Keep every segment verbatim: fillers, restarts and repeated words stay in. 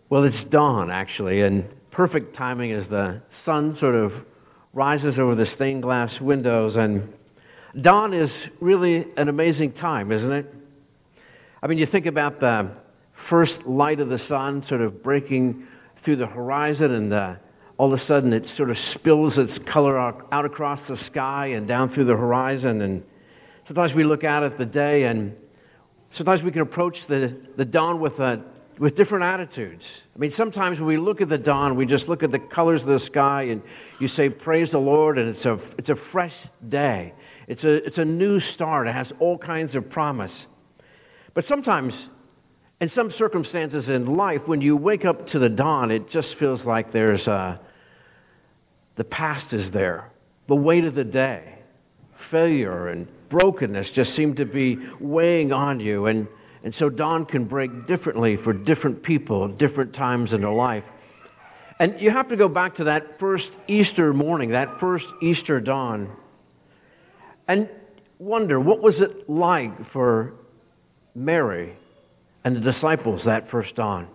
Well, it's dawn, actually, and perfect timing as the sun sort of rises over the stained glass windows. And dawn is really an amazing time, isn't it? I mean, you think about the first light of the sun sort of breaking through the horizon, and uh, all of a sudden it sort of spills its color out, out across the sky and down through the horizon. And sometimes we look out at the day, and sometimes we can approach the, the dawn with a with different attitudes. I mean, sometimes when we look at the dawn, we just look at the colors of the sky and you say, praise the Lord, and it's a it's a fresh day. It's a it's a new start. It has all kinds of promise. But sometimes, in some circumstances in life, when you wake up to the dawn, it just feels like there's uh, the past is there. The weight of the day, failure and brokenness just seem to be weighing on you, and And so dawn can break differently for different people, different times in their life. And you have to go back to that first Easter morning, that first Easter dawn, and wonder, what was it like for Mary and the disciples that first dawn?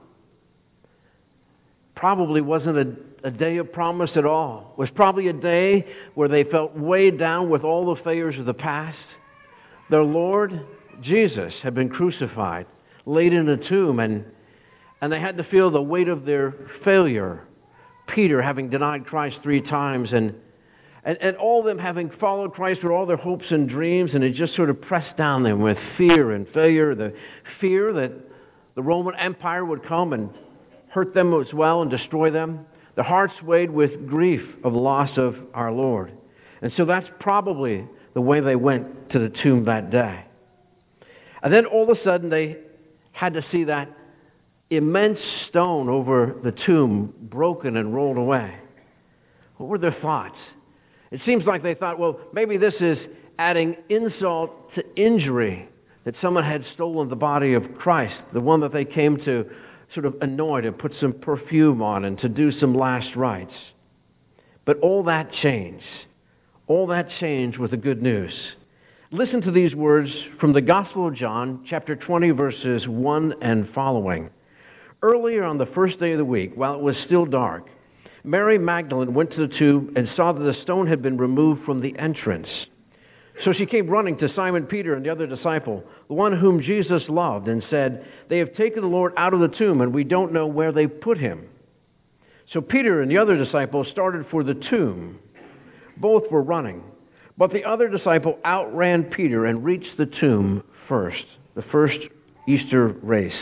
Probably wasn't a, a day of promise at all. It was probably a day where they felt weighed down with all the failures of the past. Their Lord Jesus had been crucified, laid in a tomb, and, and they had to feel the weight of their failure. Peter having denied Christ three times, and, and, and all of them having followed Christ with all their hopes and dreams, and it just sort of pressed down them with fear and failure, the fear that the Roman Empire would come and hurt them as well and destroy them. Their hearts weighed with grief of the loss of our Lord. And so that's probably the way they went to the tomb that day. And then all of a sudden they had to see that immense stone over the tomb broken and rolled away. What were their thoughts? It seems like they thought, well, maybe this is adding insult to injury, that someone had stolen the body of Christ, the one that they came to sort of anoint and put some perfume on and to do some last rites. But all that changed. All that changed with the good news. Listen to these words from the Gospel of John, chapter twenty, verses one and following. Earlier on the first day of the week, while it was still dark, Mary Magdalene went to the tomb and saw that the stone had been removed from the entrance. So she came running to Simon Peter and the other disciple, the one whom Jesus loved, and said, "They have taken the Lord out of the tomb, and we don't know where they put him." So Peter and the other disciple started for the tomb. Both were running. But the other disciple outran Peter and reached the tomb first, the first Easter race.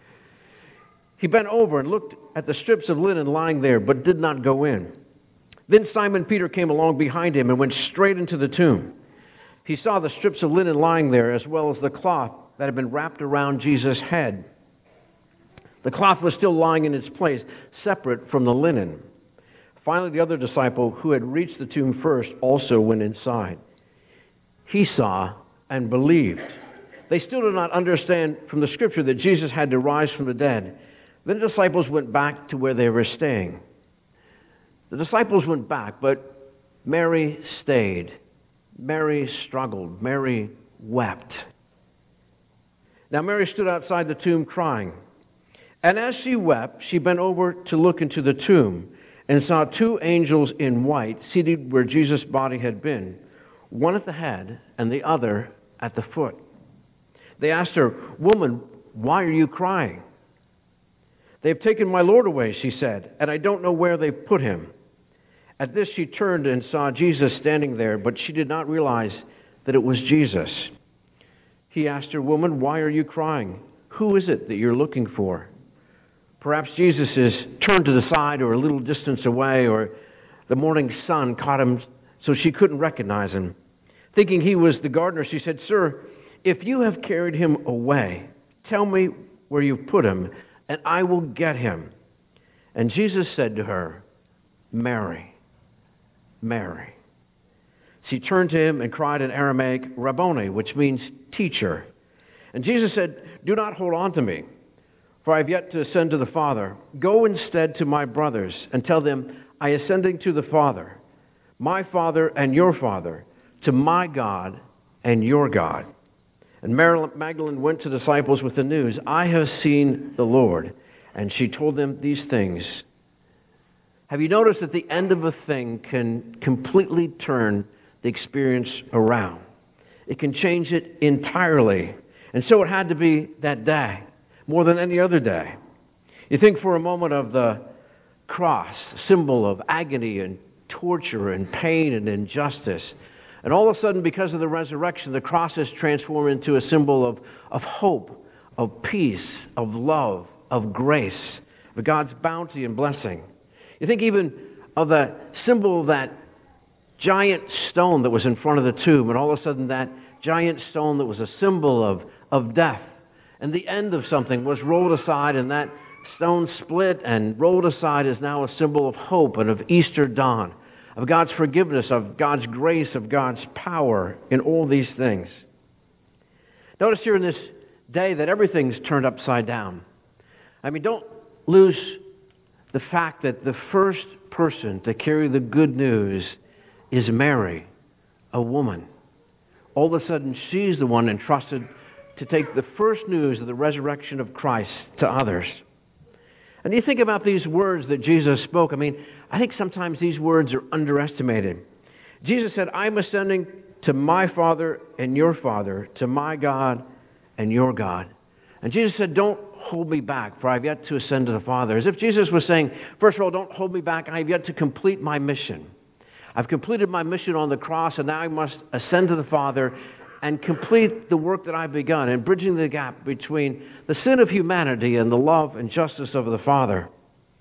He bent over and looked at the strips of linen lying there, but did not go in. Then Simon Peter came along behind him and went straight into the tomb. He saw the strips of linen lying there, as well as the cloth that had been wrapped around Jesus' head. The cloth was still lying in its place, separate from the linen. Finally, the other disciple, who had reached the tomb first, also went inside. He saw and believed. They still did not understand from the Scripture that Jesus had to rise from the dead. Then the disciples went back to where they were staying. The disciples went back, but Mary stayed. Mary struggled. Mary wept. Now Mary stood outside the tomb crying. And as she wept, she bent over to look into the tomb, and saw two angels in white seated where Jesus' body had been, one at the head and the other at the foot. They asked her, "Woman, why are you crying?" "They have taken my Lord away," she said, "and I don't know where they put him." At this she turned and saw Jesus standing there, but she did not realize that it was Jesus. He asked her, "Woman, why are you crying? Who is it that you're looking for?" Perhaps Jesus is turned to the side or a little distance away, or the morning sun caught him so she couldn't recognize him. Thinking he was the gardener, she said, "Sir, if you have carried him away, tell me where you put him, and I will get him." And Jesus said to her, "Mary, Mary." She turned to him and cried in Aramaic, "Rabboni," which means teacher. And Jesus said, "Do not hold on to me, for I have yet to ascend to the Father. Go instead to my brothers and tell them, I am ascending to the Father, my Father and your Father, to my God and your God." And Mary Magdalene went to the disciples with the news, "I have seen the Lord," and she told them these things. Have you noticed that the end of a thing can completely turn the experience around? It can change it entirely. And so it had to be that day, more than any other day. You think for a moment of the cross, symbol of agony and torture and pain and injustice. And all of a sudden, because of the resurrection, the cross is transformed into a symbol of, of hope, of peace, of love, of grace, of God's bounty and blessing. You think even of the symbol of that giant stone that was in front of the tomb, and all of a sudden that giant stone that was a symbol of, of death and the end of something was rolled aside, and that stone split and rolled aside is now a symbol of hope and of Easter dawn, of God's forgiveness, of God's grace, of God's power in all these things. Notice here in this day that everything's turned upside down. I mean, don't lose the fact that the first person to carry the good news is Mary, a woman. All of a sudden, she's the one entrusted to take the first news of the resurrection of Christ to others. And you think about these words that Jesus spoke. I mean, I think sometimes these words are underestimated. Jesus said, I'm ascending to my Father and your Father, to my God and your God. And Jesus said, don't hold me back, for I have yet to ascend to the Father. As if Jesus was saying, first of all, don't hold me back. I have yet to complete my mission. I've completed my mission on the cross, and now I must ascend to the Father and complete the work that I've begun in bridging the gap between the sin of humanity and the love and justice of the Father.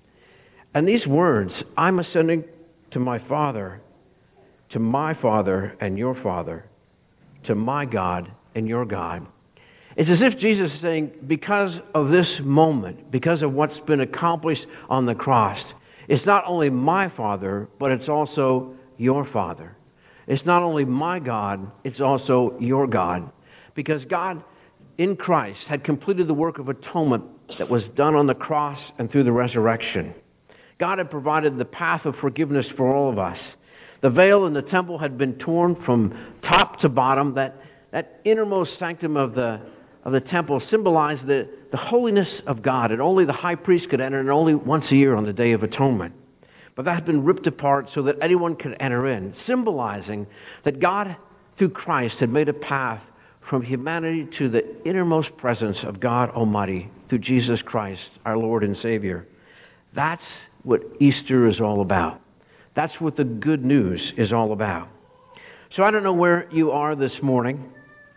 And these words, I'm ascending to my Father, to my Father and your Father, to my God and your God. It's as if Jesus is saying, because of this moment, because of what's been accomplished on the cross, it's not only my Father, but it's also your Father. It's not only my God, it's also your God. Because God, in Christ, had completed the work of atonement that was done on the cross and through the resurrection. God had provided the path of forgiveness for all of us. The veil in the temple had been torn from top to bottom. That, that innermost sanctum of the, of the temple symbolized the, the holiness of God, and only the high priest could enter, and only once a year on the Day of Atonement. But that had been ripped apart so that anyone could enter in, symbolizing that God, through Christ, had made a path from humanity to the innermost presence of God Almighty through Jesus Christ, our Lord and Savior. That's what Easter is all about. That's what the good news is all about. So I don't know where you are this morning.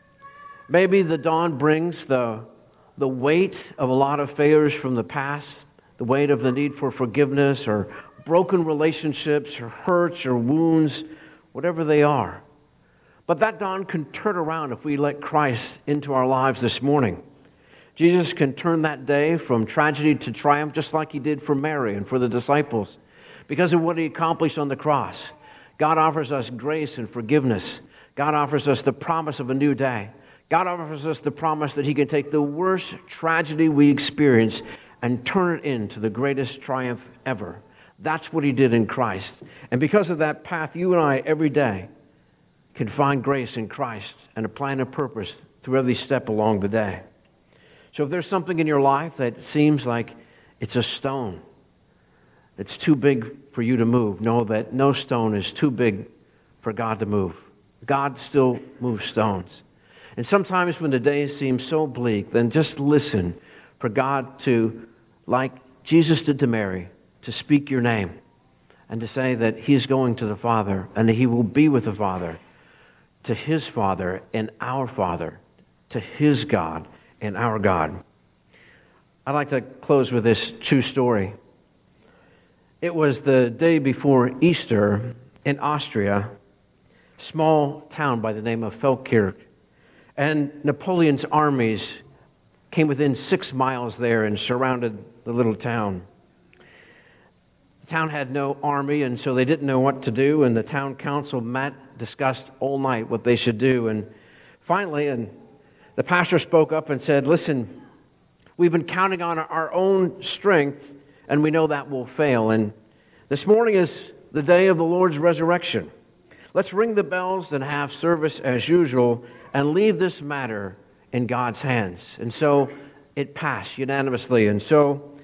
Maybe the dawn brings the, the weight of a lot of failures from the past, the weight of the need for forgiveness or broken relationships or hurts or wounds, whatever they are. But that dawn can turn around if we let Christ into our lives this morning. Jesus can turn that day from tragedy to triumph, just like he did for Mary and for the disciples, because of what he accomplished on the cross. God offers us grace and forgiveness. God offers us the promise of a new day. God offers us the promise that he can take the worst tragedy we experience and turn it into the greatest triumph ever. That's what he did in Christ. And because of that path, you and I every day can find grace in Christ and a plan and purpose through every step along the day. So if there's something in your life that seems like it's a stone that's too big for you to move, know that no stone is too big for God to move. God still moves stones. And sometimes when the days seem so bleak, then just listen for God to, like Jesus did to Mary, to speak your name and to say that he is going to the Father and that he will be with the Father, to his Father and our Father, to his God and our God. I'd like to close with this true story. It was the day before Easter in Austria, a small town by the name of Feldkirch, and Napoleon's armies came within six miles there and surrounded the little town. The town had no army, and so they didn't know what to do, and the town council met, discussed all night what they should do, and finally, and the pastor spoke up and said, listen, we've been counting on our own strength, and we know that will fail, and this morning is the day of the Lord's resurrection. Let's ring the bells and have service as usual and leave this matter in God's hands. And so it passed unanimously. And so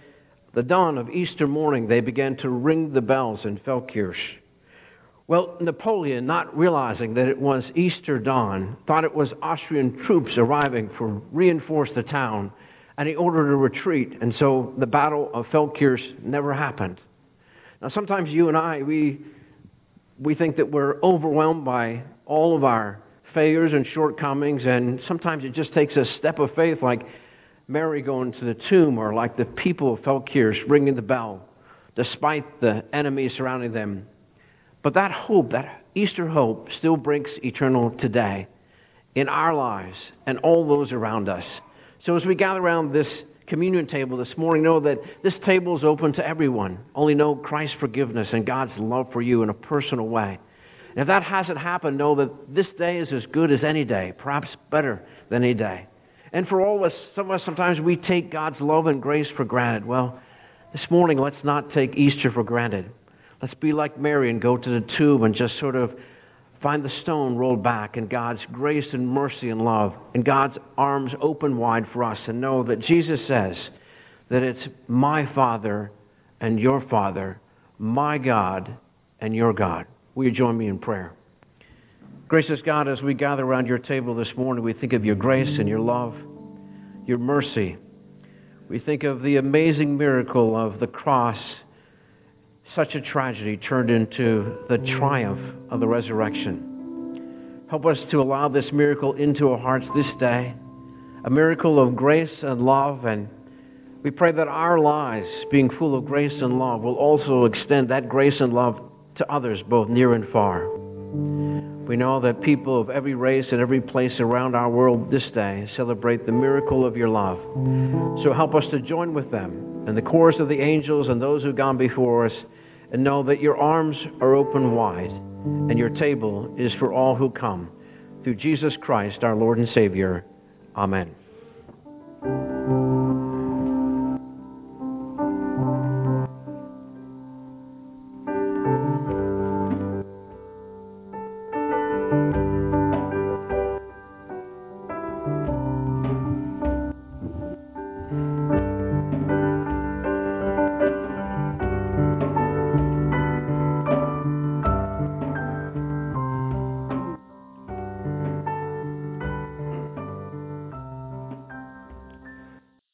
the dawn of Easter morning, they began to ring the bells in Feldkirch. Well, Napoleon, not realizing that it was Easter dawn, thought it was Austrian troops arriving to reinforce the town, and he ordered a retreat, and so the Battle of Feldkirch never happened. Now, sometimes you and I, we we think that we're overwhelmed by all of our failures and shortcomings, and sometimes it just takes a step of faith, like Mary going to the tomb, or like the people of Feldkirch ringing the bell, despite the enemy surrounding them. But that hope, that Easter hope, still breaks eternal today in our lives and all those around us. So as we gather around this communion table this morning, know that this table is open to everyone. Only know Christ's forgiveness and God's love for you in a personal way. And if that hasn't happened, know that this day is as good as any day, perhaps better than any day. And for all of us, some of us, sometimes we take God's love and grace for granted. Well, this morning, let's not take Easter for granted. Let's be like Mary and go to the tomb and just sort of find the stone rolled back and God's grace and mercy and love and God's arms open wide for us, and know that Jesus says that it's my Father and your Father, my God and your God. Will you join me in prayer? Gracious God, as we gather around your table this morning, we think of your grace and your love, your mercy. We think of the amazing miracle of the cross, such a tragedy turned into the triumph of the resurrection. Help us to allow this miracle into our hearts this day, a miracle of grace and love, and we pray that our lives, being full of grace and love, will also extend that grace and love to others, both near and far. We know that people of every race and every place around our world this day celebrate the miracle of your love. So help us to join with them and the chorus of the angels and those who've gone before us, and know that your arms are open wide and your table is for all who come. Through Jesus Christ, our Lord and Savior. Amen.